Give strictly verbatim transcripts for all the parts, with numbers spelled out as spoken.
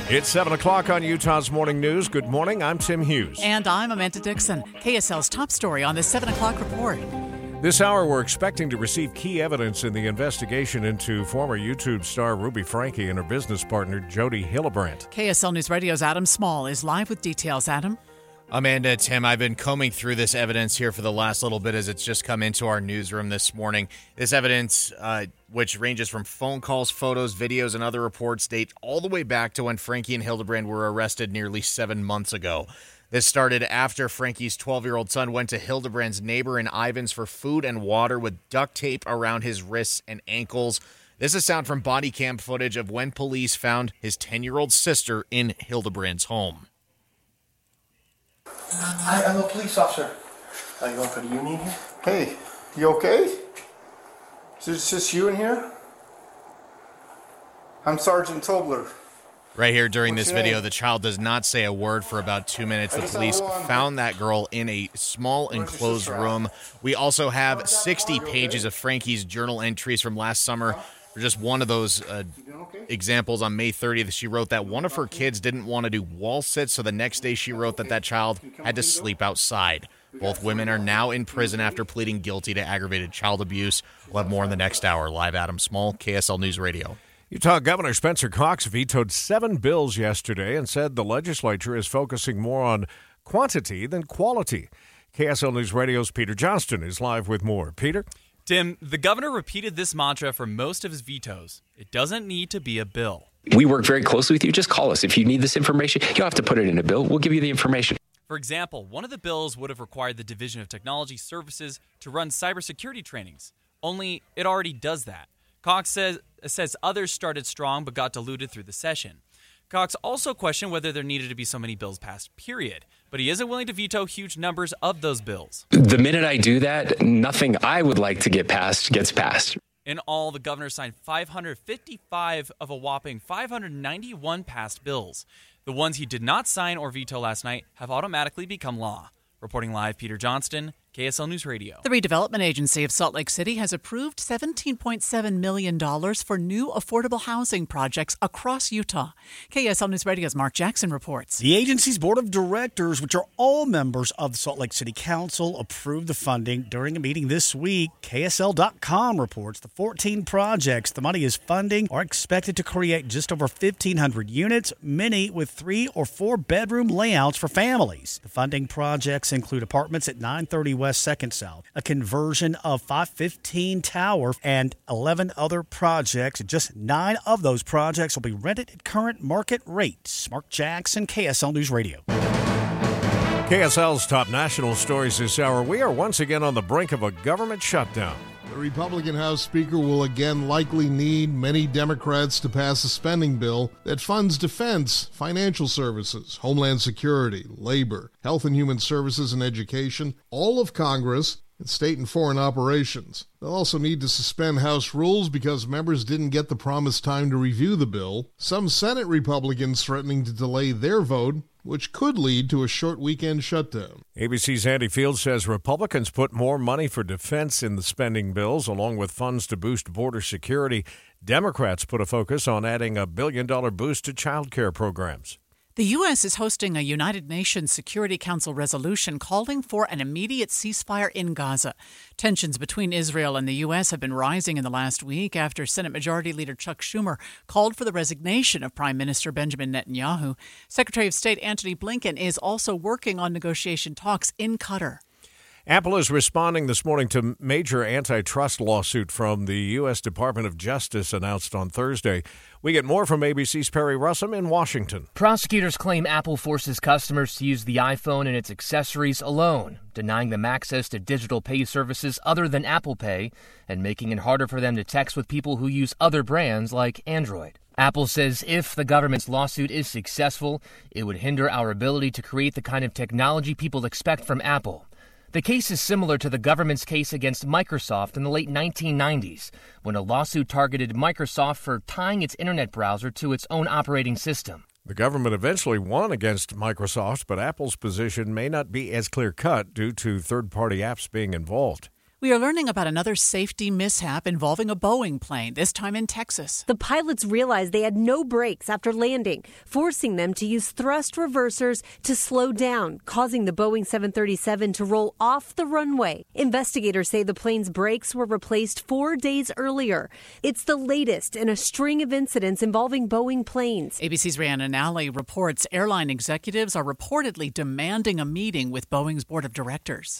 It's seven o'clock on Utah's Morning News. Good morning, I'm Tim Hughes. And I'm Amanda Dixon. K S L's top story on the seven o'clock report. This hour, we're expecting to receive key evidence in the investigation into former YouTube star Ruby Franke and her business partner, Jody Hillebrand. K S L News Radio's Adam Small is live with details. Adam? Amanda, Tim, I've been combing through this evidence here for the last little bit as it's just come into our newsroom this morning. This evidence, uh, which ranges from phone calls, photos, videos, and other reports, date all the way back to when Franke and Hillebrand were arrested nearly seven months ago. This started after Franke's twelve-year-old son went to Hillebrand's neighbor in Ivins for food and water with duct tape around his wrists and ankles. This is sound from body cam footage of when police found his ten-year-old sister in Hillebrand's home. Hi, I'm a police officer. Are you going for the union here? Hey, you okay? Is this just you in here? I'm Sergeant Tobler. Right here during What's this your video, name? the child does not say a word for about two minutes. The police found that girl in a small enclosed room. We also have sixty pages of Franke's journal entries from last summer. For just one of those uh, examples, on May thirtieth, she wrote that one of her kids didn't want to do wall sits, so the next day she wrote that that child had to sleep outside. Both women are now in prison after pleading guilty to aggravated child abuse. We'll have more in the next hour. Live, Adam Small, K S L News Radio. Utah Governor Spencer Cox vetoed seven bills yesterday and said the legislature is focusing more on quantity than quality. K S L News Radio's Peter Johnston is live with more. Peter? Tim, the governor repeated this mantra for most of his vetoes. It doesn't need to be a bill. We work very closely with you. Just call us. If you need this information, you don't have to put it in a bill. We'll give you the information. For example, one of the bills would have required the Division of Technology Services to run cybersecurity trainings. Only it already does that. Cox says, says others started strong but got diluted through the session. Cox also questioned whether there needed to be so many bills passed, period. But he isn't willing to veto huge numbers of those bills. The minute I do that, nothing I would like to get passed gets passed. In all, the governor signed five hundred fifty-five of a whopping five hundred ninety-one passed bills. The ones he did not sign or veto last night have automatically become law. Reporting live, Peter Johnston, K S L News Radio. The Redevelopment Agency of Salt Lake City has approved seventeen point seven million dollars for new affordable housing projects across Utah. K S L News Radio's Mark Jackson reports. The agency's board of directors, which are all members of the Salt Lake City Council, approved the funding during a meeting this week. K S L dot com reports the fourteen projects the money is funding are expected to create just over fifteen hundred units, many with three or four bedroom layouts for families. The funding projects include apartments at nine thirty West second South, a conversion of five fifteen Tower, and eleven other projects. Just nine of those projects will be rented at current market rates. Mark Jackson, K S L News Radio. K S L's top national stories this hour. We are once again on the brink of a government shutdown. The Republican House Speaker will again likely need many Democrats to pass a spending bill that funds defense, financial services, homeland security, labor, health and human services and education, all of Congress, and state and foreign operations. They'll also need to suspend House rules because members didn't get the promised time to review the bill. Some Senate Republicans threatening to delay their vote, which could lead to a short weekend shutdown. A B C's Andy Fields says Republicans put more money for defense in the spending bills, along with funds to boost border security. Democrats put a focus on adding a billion-dollar boost to child care programs. The U S is hosting a United Nations Security Council resolution calling for an immediate ceasefire in Gaza. Tensions between Israel and the U S have been rising in the last week after Senate Majority Leader Chuck Schumer called for the resignation of Prime Minister Benjamin Netanyahu. Secretary of State Antony Blinken is also working on negotiation talks in Qatar. Apple is responding this morning to major antitrust lawsuit from the U S Department of Justice announced on Thursday. We get more from A B C's Perry Russum in Washington. Prosecutors claim Apple forces customers to use the iPhone and its accessories alone, denying them access to digital pay services other than Apple Pay, and making it harder for them to text with people who use other brands like Android. Apple says if the government's lawsuit is successful, it would hinder our ability to create the kind of technology people expect from Apple. The case is similar to the government's case against Microsoft in the late nineteen nineties, when a lawsuit targeted Microsoft for tying its internet browser to its own operating system. The government eventually won against Microsoft, but Apple's position may not be as clear-cut due to third-party apps being involved. We are learning about another safety mishap involving a Boeing plane, this time in Texas. The pilots realized they had no brakes after landing, forcing them to use thrust reversers to slow down, causing the Boeing seven thirty-seven to roll off the runway. Investigators say the plane's brakes were replaced four days earlier. It's the latest in a string of incidents involving Boeing planes. A B C's Rhiannon Nally reports airline executives are reportedly demanding a meeting with Boeing's board of directors.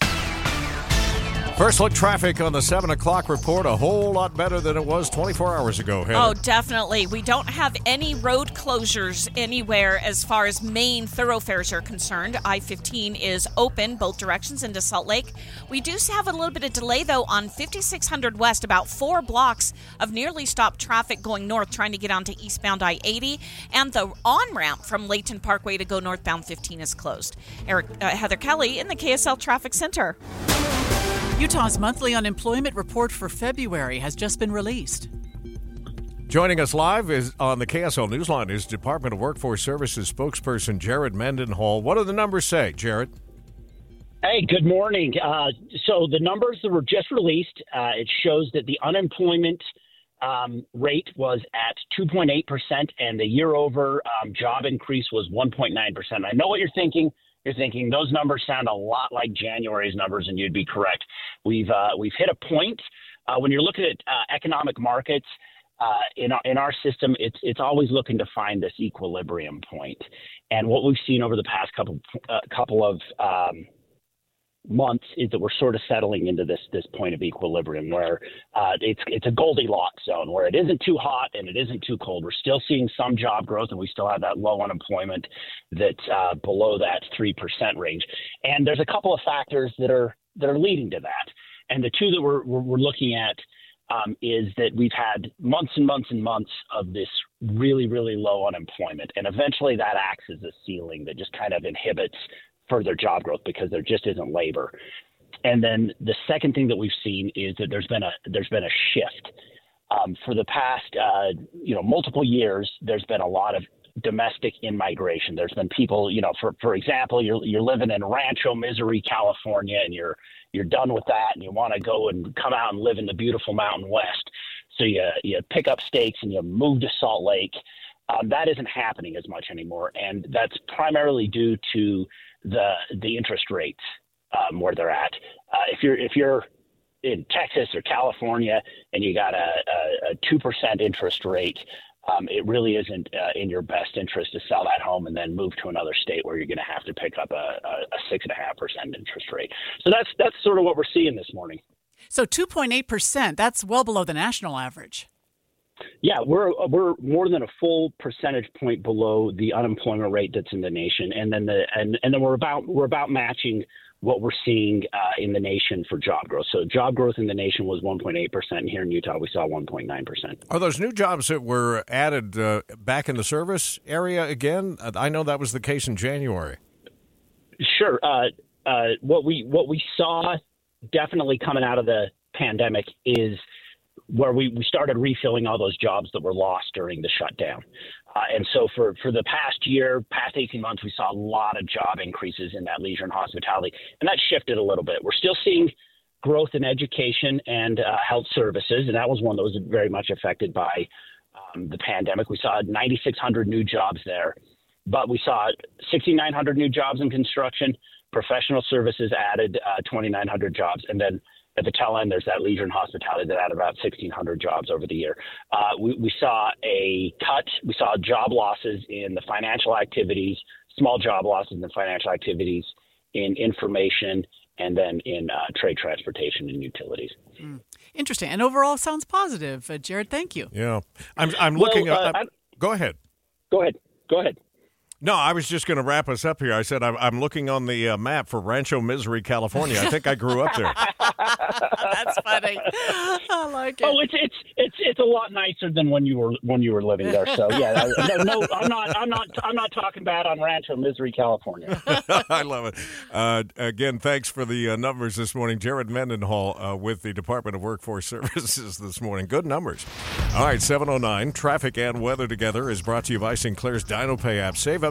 First look traffic on the seven o'clock report, a whole lot better than it was twenty-four hours ago, Heather. Oh, definitely. We don't have any road closures anywhere as far as main thoroughfares are concerned. I fifteen is open both directions into Salt Lake. We do have a little bit of delay, though, on fifty-six hundred West, about four blocks of nearly stopped traffic going north trying to get onto eastbound I eighty. And the on-ramp from Layton Parkway to go northbound fifteen is closed. Eric, uh, Heather Kelly in the K S L Traffic Center. Utah's monthly unemployment report for February has just been released. Joining us live is on the K S L Newsline is Department of Workforce Services spokesperson Jared Mendenhall. What do the numbers say, Jared? Hey, good morning. Uh, so the numbers that were just released, uh, it shows that the unemployment um, rate was at two point eight percent and the year-over um, job increase was one point nine percent. I know what you're thinking. You're thinking those numbers sound a lot like January's numbers, and you'd be correct. We've uh, we've hit a point uh, when you're looking at uh, economic markets uh, in our, in our system. It's it's always looking to find this equilibrium point, and what we've seen over the past couple uh, couple of um, months is that we're sort of settling into this this point of equilibrium where uh, it's it's a Goldilocks zone where it isn't too hot and it isn't too cold. We're still seeing some job growth and we still have that low unemployment that's uh, below that three percent range. And there's a couple of factors that are that are leading to that. And the two that we're we're, we're looking at um, is that we've had months and months and months of this really, really low unemployment. And eventually that acts as a ceiling that just kind of inhibits further job growth because there just isn't labor. And then the second thing that we've seen is that there's been a there's been a shift. Um, for the past uh, you know multiple years, there's been a lot of domestic in-migration. There's been people, you know, for for example, you're you're living in Rancho Misery, California, and you're you're done with that, and you want to go and come out and live in the beautiful Mountain West. So you you pick up stakes and you move to Salt Lake. Um, that isn't happening as much anymore, and that's primarily due to the the interest rates um, where they're at. Uh, if you're if you're in Texas or California and you got a two percent interest rate, um, it really isn't uh, in your best interest to sell that home and then move to another state where you're going to have to pick up a, a, a six and a half percent interest rate. So that's that's sort of what we're seeing this morning. So two point eight percent, that's well below the national average. Yeah, we're we're more than a full percentage point below the unemployment rate that's in the nation, and then the and, and then we're about we're about matching what we're seeing uh, in the nation for job growth. So job growth in the nation was one point eight percent, and here in Utah we saw one point nine percent. Are those new jobs that were added uh, back in the service area again? I know that was the case in January. Sure. Uh, uh, what we what we saw definitely coming out of the pandemic is where we, we started refilling all those jobs that were lost during the shutdown. Uh, and so for, for the past year, past eighteen months, we saw a lot of job increases in that leisure and hospitality. And that shifted a little bit. We're still seeing growth in education and uh, health services. And that was one that was very much affected by um, the pandemic. We saw ninety-six hundred new jobs there, but we saw sixty-nine hundred new jobs in construction. Professional services added uh, twenty-nine hundred jobs. And then at the tail end, there's that leisure and hospitality that added about sixteen hundred jobs over the year. Uh, we, we saw a cut. We saw job losses in the financial activities, small job losses in the financial activities, in information, and then in uh, trade, transportation, and utilities. Mm. Interesting. And overall, sounds positive. Uh, Jared, thank you. Yeah. I'm, I'm looking well, uh, at... Go ahead. Go ahead. Go ahead. No, I was just going to wrap us up here. I said I'm, I'm looking on the uh, map for Rancho Misery, California. I think I grew up there. That's funny. I like it. Oh, it's it's it's it's a lot nicer than when you were when you were living there. So yeah, no, no I'm not I'm not I'm not talking bad on Rancho Misery, California. I love it. Uh, again, thanks for the uh, numbers this morning, Jared Mendenhall uh, with the Department of Workforce Services this morning. Good numbers. All right, seven oh nine traffic and weather together is brought to you by Sinclair's DinoPay app. Save up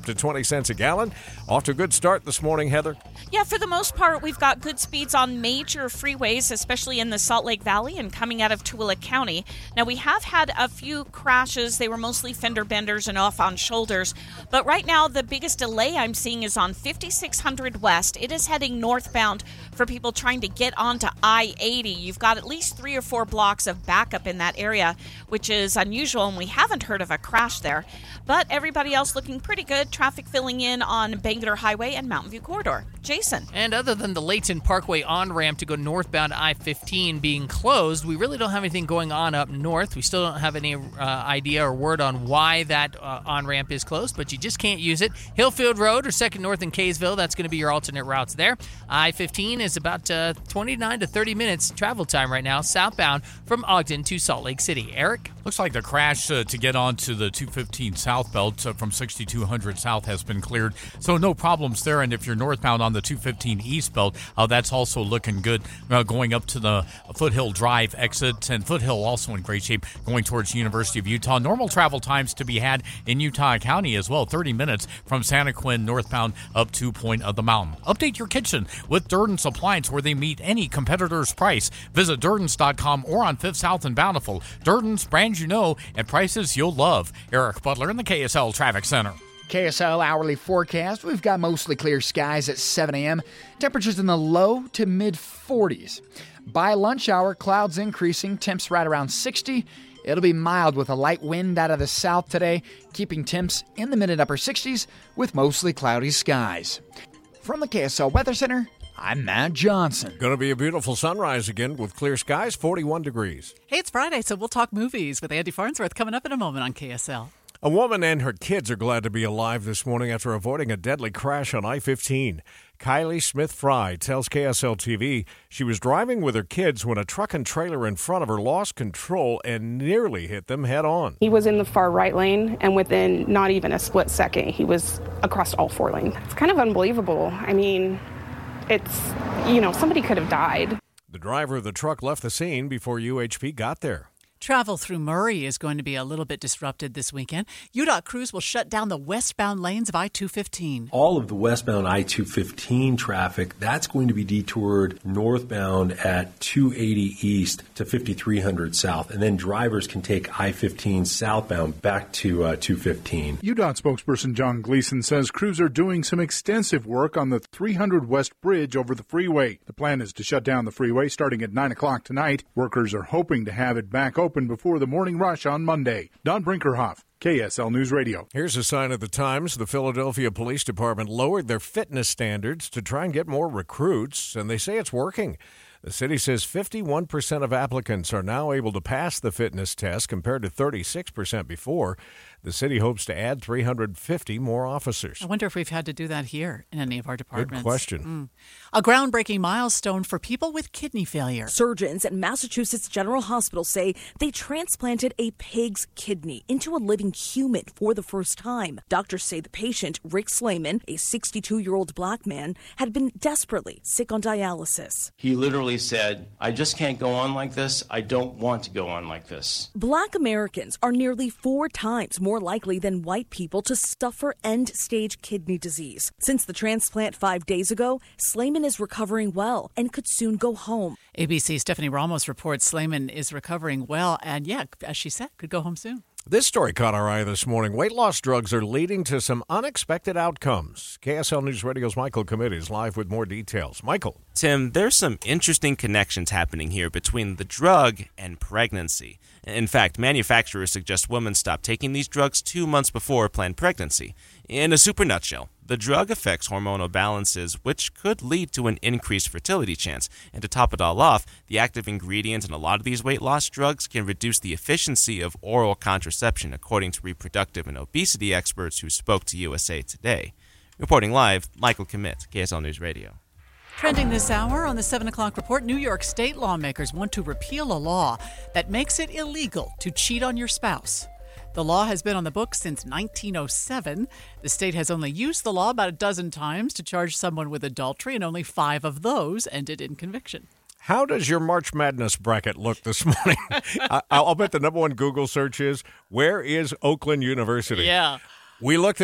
up to twenty cents a gallon. Off to a good start this morning, Heather. Yeah, for the most part, we've got good speeds on major freeways, especially in the Salt Lake Valley and coming out of Tooele County. Now, we have had a few crashes. They were mostly fender benders and off on shoulders. But right now, the biggest delay I'm seeing is on fifty-six hundred West. It is heading northbound for people trying to get onto I eighty. You've got at least three or four blocks of backup in that area, which is unusual, and we haven't heard of a crash there. But everybody else looking pretty good. Traffic filling in on Bangor Highway and Mountain View Corridor. Jason. And other than the Layton Parkway on-ramp to go northbound I fifteen being closed, we really don't have anything going on up north. We still don't have any uh, idea or word on why that uh, on-ramp is closed, but you just can't use it. Hillfield Road or second North in Kaysville, that's going to be your alternate routes there. I fifteen is about uh, twenty-nine to thirty minutes travel time right now, southbound from Ogden to Salt Lake City. Eric? Looks like the crash uh, to get onto the two fifteen southbound uh, from sixty-two hundred south has been cleared, so no problems there. And if you're northbound on the two fifteen eastbound, uh, that's also looking good uh, going up to the Foothill Drive exit, and Foothill also in great shape going towards University of Utah. Normal travel times to be had in Utah County as well, thirty minutes from Santa Quin northbound up to Point of the Mountain. Update your kitchen with Durden's Appliance, where they meet any competitor's price. Visit Durdens dot com or on Fifth South and Bountiful. Durden's, brands you know and prices you'll love. Eric Butler in the K S L Traffic Center. K S L hourly forecast. We've got mostly clear skies at seven a.m. Temperatures in the low to mid forties. By lunch hour, clouds increasing, temps right around sixty. It'll be mild with a light wind out of the south today, keeping temps in the mid and upper sixties with mostly cloudy skies. From the K S L Weather Center, I'm Matt Johnson. Going to be a beautiful sunrise again with clear skies, forty-one degrees. Hey, it's Friday, so we'll talk movies with Andy Farnsworth coming up in a moment on K S L. A woman and her kids are glad to be alive this morning after avoiding a deadly crash on I fifteen. Kylie Smith-Fry tells K S L T V she was driving with her kids when a truck and trailer in front of her lost control and nearly hit them head on. He was in the far right lane, and within not even a split second, he was across all four lanes. It's kind of unbelievable. I mean, it's, you know, somebody could have died. The driver of the truck left the scene before U H P got there. Travel through Murray is going to be a little bit disrupted this weekend. U DOT crews will shut down the westbound lanes of I two fifteen. All of the westbound I two fifteen traffic, that's going to be detoured northbound at two eighty east to fifty-three hundred south, and then drivers can take I fifteen southbound back to uh, two fifteen. U DOT spokesperson John Gleason says crews are doing some extensive work on the three hundred West Bridge over the freeway. The plan is to shut down the freeway starting at nine o'clock tonight. Workers are hoping to have it back open before the morning rush on Monday. Don Brinkerhoff, K S L News Radio. Here's a sign of the times. The Philadelphia Police Department lowered their fitness standards to try and get more recruits, and they say it's working. The city says fifty-one percent of applicants are now able to pass the fitness test compared to thirty-six percent before. The city hopes to add three hundred fifty more officers. I wonder if we've had to do that here in any of our departments. Good question. Mm. A groundbreaking milestone for people with kidney failure. Surgeons at Massachusetts General Hospital say they transplanted a pig's kidney into a living human for the first time. Doctors say the patient, Rick Slayman, a sixty-two-year-old black man, had been desperately sick on dialysis. He literally said, I just can't go on like this. I don't want to go on like this. Black Americans are nearly four times more likely than white people to suffer end-stage kidney disease. Since the transplant five days ago, Slayman is recovering well and could soon go home. A B C's Stephanie Ramos reports Slayman is recovering well and, yeah, as she said, could go home soon. This story caught our eye this morning. Weight loss drugs are leading to some unexpected outcomes. K S L News Radio's Michael Committee is live with more details. Michael. Tim, there's some interesting connections happening here between the drug and pregnancy. In fact, manufacturers suggest women stop taking these drugs two months before planned pregnancy. In a super nutshell, the drug affects hormonal balances, which could lead to an increased fertility chance. And to top it all off, the active ingredient in a lot of these weight loss drugs can reduce the efficiency of oral contraception, according to reproductive and obesity experts who spoke to U S A Today. Reporting live, Michael Commit, K S L News Radio. Trending this hour on the seven o'clock report, New York State lawmakers want to repeal a law that makes it illegal to cheat on your spouse. The law has been on the books since nineteen oh seven. The state has only used the law about a dozen times to charge someone with adultery, and only five of those ended in conviction. How does your March Madness bracket look this morning? I, I'll bet the number one Google search is, where is Oakland University? Yeah. We looked it up.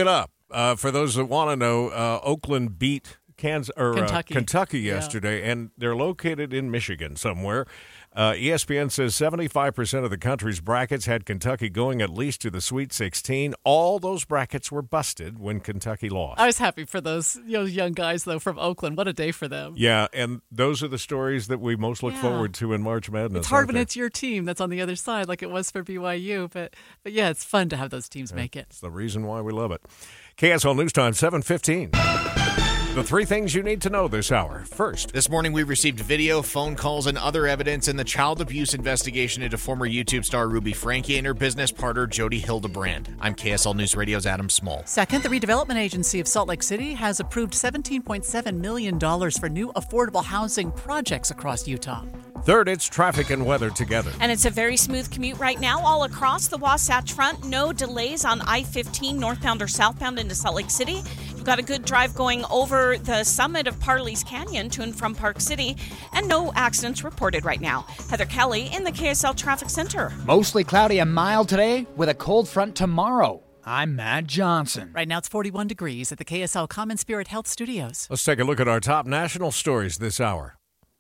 Uh, for those that want to know, uh, Oakland beat Kansas or Kentucky, uh, Kentucky yeah. yesterday, and they're located in Michigan somewhere. Uh, E S P N says seventy-five percent of the country's brackets had Kentucky going at least to the Sweet sixteen. All those brackets were busted when Kentucky lost. I was happy for those you know, young guys, though, from Oakland. What a day for them. Yeah, and those are the stories that we most look Yeah. forward to in March Madness. It's hard aren't when they? it's your team that's on the other side, like it was for B Y U. But, but yeah, it's fun to have those teams make it. It's the reason why we love it. K S L News Time, seven fifteen. The three things you need to know this hour. First, this morning we received video, phone calls, and other evidence in the child abuse investigation into former YouTube star Ruby Franke and her business partner Jody Hildebrand. I'm K S L News Radio's Adam Small. Second, the Redevelopment Agency of Salt Lake City has approved seventeen point seven million dollars for new affordable housing projects across Utah. Third, it's traffic and weather together. And it's a very smooth commute right now all across the Wasatch Front. No delays on I fifteen northbound or southbound into Salt Lake City. You've got a good drive going over the summit of Parley's Canyon to and from Park City, and no accidents reported right now. Heather Kelly in the K S L Traffic Center. Mostly cloudy and mild today with a cold front tomorrow. I'm Matt Johnson. Right now it's forty-one degrees at the K S L Common Spirit Health Studios. Let's take a look at our top national stories this hour.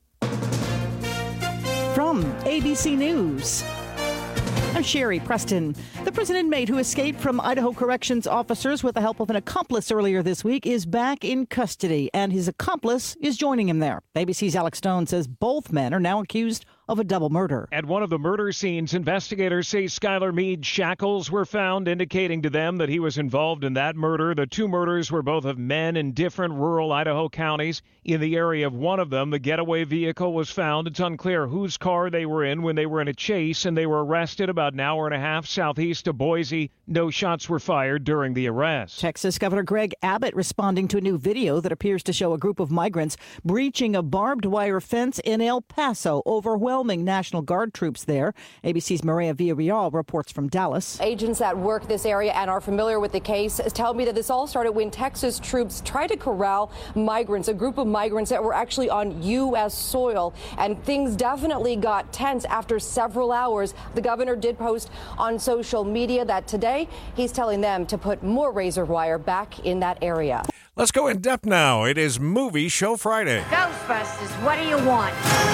From A B C News, I'm Sherry Preston. The prison inmate who escaped from Idaho corrections officers with the help of an accomplice earlier this week is back in custody, and his accomplice is joining him there. A B C's Alex Stone says both men are now accused of a double murder. At one of the murder scenes, investigators say Skylar Mead's shackles were found, indicating to them that he was involved in that murder. The two murders were both of men in different rural Idaho counties. In the area of one of them, the getaway vehicle was found. It's unclear whose car they were in when they were in a chase, and they were arrested about an hour and a half southeast of Boise. No shots were fired during the arrest. Texas Governor Greg Abbott responding to a new video that appears to show a group of migrants breaching a barbed wire fence in El Paso, overwhelming National Guard troops there. A B C's Maria Villarreal reports from Dallas. Agents that work this area and are familiar with the case tell me that this all started when Texas troops tried to corral migrants, a group of migrants that were actually on U S soil. And things definitely got tense after several hours. The governor did post on social media that today he's telling them to put more razor wire back in that area. Let's go in depth now. It is Movie Show Friday. Ghostbusters, what do you want?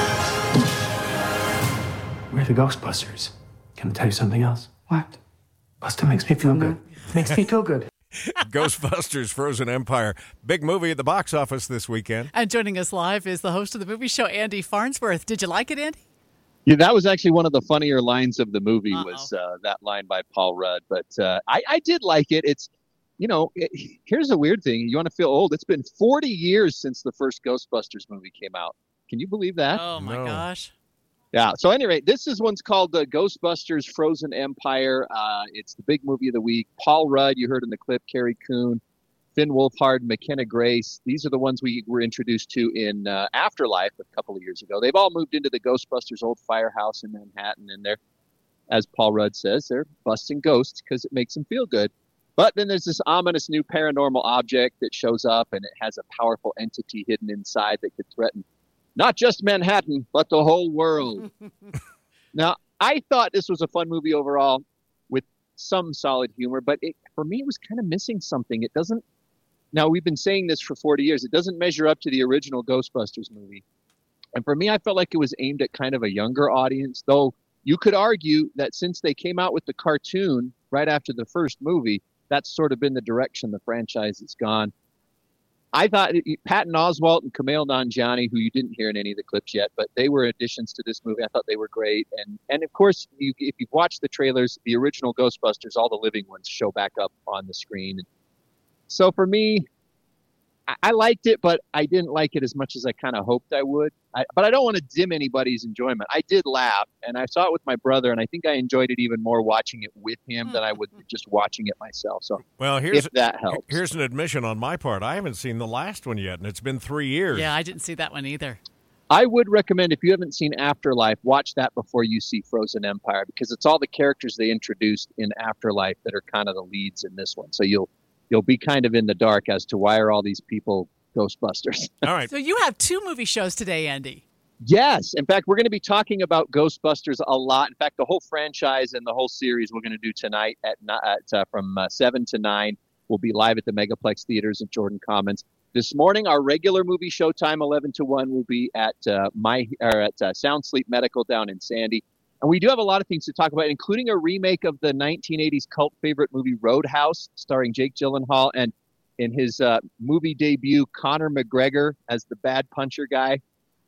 We're the Ghostbusters. Can I tell you something else? What? Buster makes me feel good. Makes me feel good. Ghostbusters Frozen Empire. Big movie at the box office this weekend. And joining us live is the host of the movie show, Andy Farnsworth. Did you like it, Andy? Yeah, that was actually one of the funnier lines of the movie. Uh-oh. was uh, that line by Paul Rudd. But uh, I, I did like it. It's, you know, it, here's a weird thing. You want to feel old? It's been forty years since the first Ghostbusters movie came out. Can you believe that? Oh, my No. gosh. Yeah. So, at any rate, this is one's called the Ghostbusters Frozen Empire. Uh, it's the big movie of the week. Paul Rudd, you heard in the clip, Carrie Coon, Finn Wolfhard, McKenna Grace. These are the ones we were introduced to in uh, Afterlife a couple of years ago. They've all moved into the Ghostbusters old firehouse in Manhattan, and they're, as Paul Rudd says, they're busting ghosts because it makes them feel good. But then there's this ominous new paranormal object that shows up, and it has a powerful entity hidden inside that could threaten not just Manhattan, but the whole world. Now, I thought this was a fun movie overall with some solid humor, but it, for me, it was kind of missing something. It doesn't, now we've been saying this for forty years, it doesn't measure up to the original Ghostbusters movie. And for me, I felt like it was aimed at kind of a younger audience, though you could argue that since they came out with the cartoon right after the first movie, that's sort of been the direction the franchise has gone. I thought Patton Oswalt and Kumail Nanjiani, who you didn't hear in any of the clips yet, but they were additions to this movie. I thought they were great. And and of course, you, if you've watched the trailers, the original Ghostbusters, all the living ones show back up on the screen. So for me, I, I liked it, but I didn't like it as much as I kind of hoped I would. I, but I don't want to dim anybody's enjoyment. I did laugh, and I saw it with my brother, and I think I enjoyed it even more watching it with him than I would just watching it myself. So well, here's, if that helps. Here's an admission on my part. I haven't seen the last one yet, and it's been three years. Yeah, I didn't see that one either. I would recommend, if you haven't seen Afterlife, watch that before you see Frozen Empire, because it's all the characters they introduced in Afterlife that are kind of the leads in this one. So you'll you'll be kind of in the dark as to why are all these people Ghostbusters. All right. So you have two movie shows today, Andy. Yes. In fact, we're going to be talking about Ghostbusters a lot. In fact, the whole franchise and the whole series we're going to do tonight at, at uh, from uh, seven to nine. will be live at the Megaplex Theaters in Jordan Commons. This morning, our regular movie showtime, eleven to one, will be at uh, my or at uh, Sound Sleep Medical down in Sandy. And we do have a lot of things to talk about, including a remake of the nineteen eighties cult favorite movie Roadhouse, starring Jake Gyllenhaal, and in his uh, movie debut, Conor McGregor as the bad puncher guy.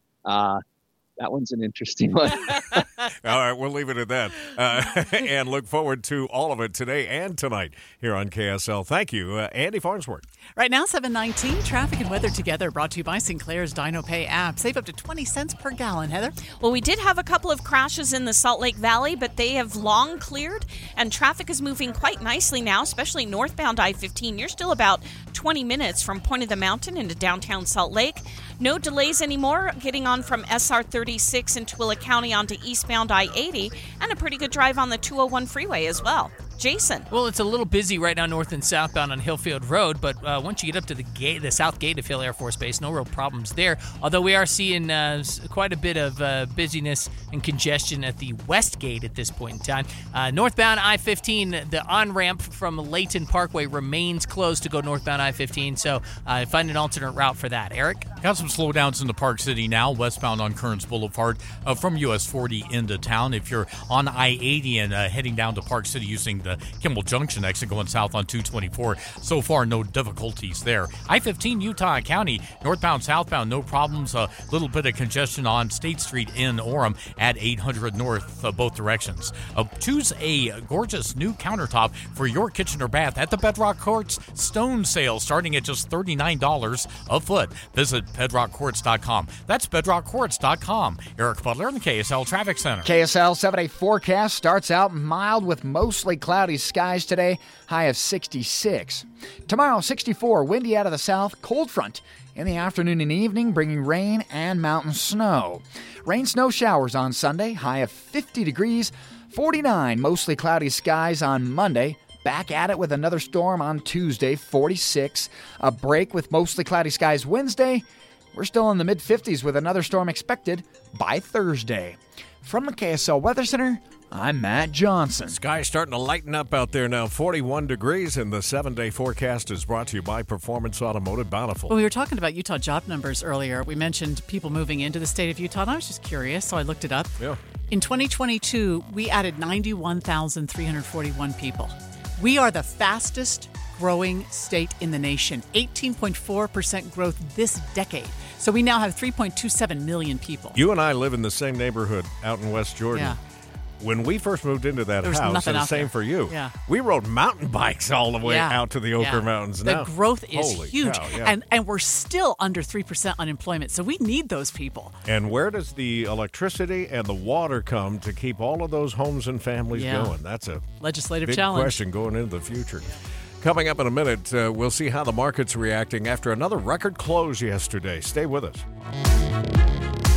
Uh, that one's an interesting one. All right, we'll leave it at that. Uh, and look forward to all of it today and tonight here on K S L. Thank you, uh, Andy Farnsworth. Right now, seven nineteen, traffic and weather together, brought to you by Sinclair's DinoPay app. Save up to twenty cents per gallon. Heather? Well, we did have a couple of crashes in the Salt Lake Valley, but they have long cleared, and traffic is moving quite nicely now, especially northbound I fifteen. You're still about twenty minutes from Point of the Mountain into downtown Salt Lake. No delays anymore getting on from S R thirty-six in Tooele County onto eastbound I eighty, and a pretty good drive on the two oh one freeway as well. Jason. Well, it's a little busy right now north and southbound on Hillfield Road, but uh, once you get up to the gate, the south gate of Hill Air Force Base, no real problems there. Although we are seeing uh, quite a bit of uh, busyness and congestion at the west gate at this point in time. Uh, northbound I fifteen, the on-ramp from Layton Parkway remains closed to go northbound I fifteen, so uh, find an alternate route for that. Eric? Got some slowdowns into Park City now, westbound on Kearns Boulevard uh, from U S forty into town. If you're on I eighty and uh, heading down to Park City using the Kimball Junction exit going south on two twenty-four, so far no difficulties there. I fifteen, Utah County, northbound, southbound, no problems. A little bit of congestion on State Street in Orem at eight hundred north, uh, both directions. Uh, choose a gorgeous new countertop for your kitchen or bath at the Bedrock Quartz Stone Sale, starting at just thirty-nine dollars a foot. Visit bedrock quartz dot com. That's bedrock quartz dot com. Eric Butler in the K S L Traffic Center. K S L seven-day forecast starts out mild with mostly cloudy skies today, high of sixty-six. Tomorrow, sixty-four, windy out of the south, cold front in the afternoon and evening, bringing rain and mountain snow. Rain, snow showers on Sunday, high of fifty degrees, forty-nine, mostly cloudy skies on Monday. Back at it with another storm on Tuesday, forty-six. A break with mostly cloudy skies Wednesday. We're still in the mid-fifties with another storm expected by Thursday. From the K S L Weather Center, I'm Matt Johnson. Sky's starting to lighten up out there now, forty-one degrees, and the seven-day forecast is brought to you by Performance Automotive Bountiful. Well, we were talking about Utah job numbers earlier. We mentioned people moving into the state of Utah, and I was just curious, so I looked it up. Yeah. In twenty twenty-two, we added ninety-one thousand three hundred forty-one people. We are the fastest growing state in the nation, eighteen point four percent growth this decade. So we now have three point two seven million people. You and I live in the same neighborhood out in West Jordan. Yeah. When we first moved into that There was house, nothing and the out same there. for you, Yeah. we rode mountain bikes all the way Yeah. out to the Ochre Yeah. Mountains. The Now, growth is holy huge, cow, yeah. and and we're still under three percent unemployment. So we need those people. And where does the electricity and the water come to keep all of those homes and families Yeah. going? That's a Legislative big challenge. question going into the future. Coming up in a minute, uh, we'll see how the market's reacting after another record close yesterday. Stay with us.